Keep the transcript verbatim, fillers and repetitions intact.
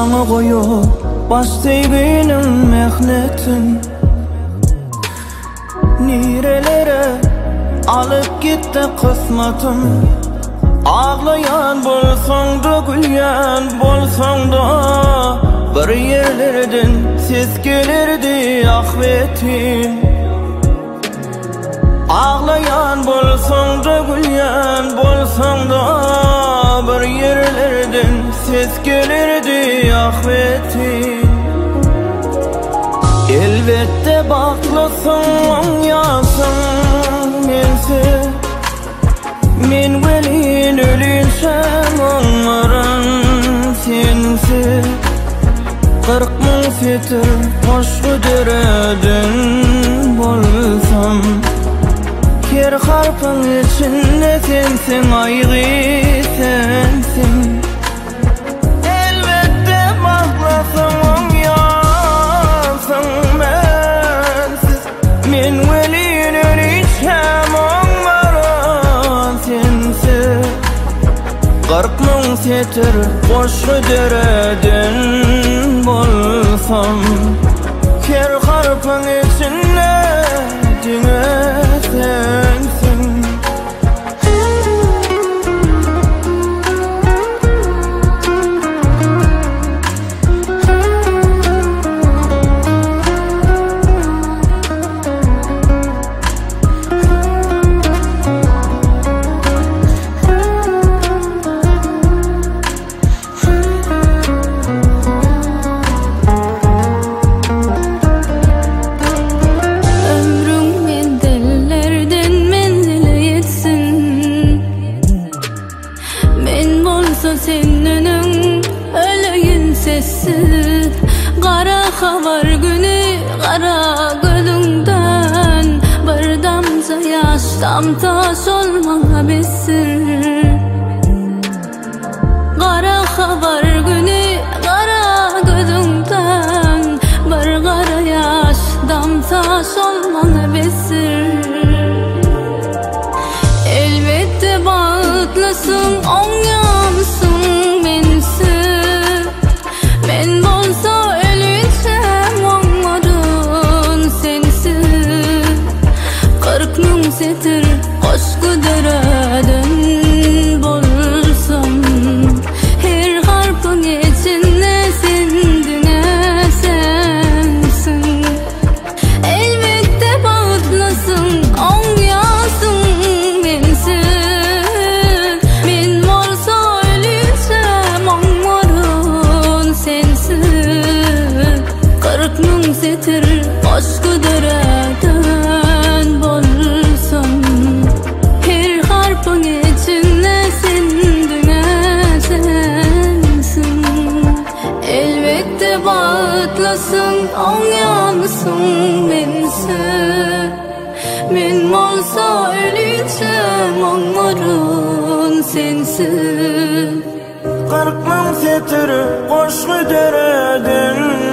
Sana koyup başlaybenim mehnetim Nirelere alıp gitti kısmatım Ağlayan bolsang da gülyan bolsang da bir yerlerden ses gelirdi ahvetim Ağlayan bolsang da gülyan bolsang da bir yerlerden ses gelirdi ahvetim Elbette baklısın yasın mensiz Men velin ölünsem onların sensiz Kırk mın fetir hoşgu deredin bolsam Ker harpın içinde sensin aygı sensin Elbette baklasın yansın mensiz Men velin ölünsem onların sensiz Kırk mın fetir hoşgu deredin bolsam Ker harpın içinde dine sensin Senin öleyin sessiz Kara havar günü kara gölünden Bir damza yaş tam taş olmana bilsin Kara havar günü kara gölünden Bir kara yaş tam taş olmana bilsin Elbette bağıtlasın on yansın mensiz Men bolsa ölünsem onların sensiz Kırk mın setir koşku deredin bolsam Her harpın içinde sendine sensin Elbette bağıtlasın on yansın mensiz Setir aşkı dereden bolsam Her harpın içinde sendine sensin Elbette bağıtlasın on yansın mensiz Men bolsa ölünsem onların sensiz Kırk mın setir hoşgu deredin